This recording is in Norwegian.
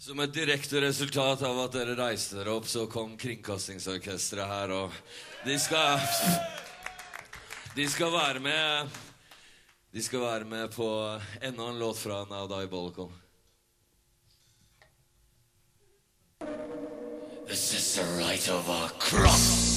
Som et direkte resultat av at dere reiste dere opp, så kom Kringkastingsorkestret her, og de skal være med på enda en låt fra Now Diabolical. This is the right of a cross.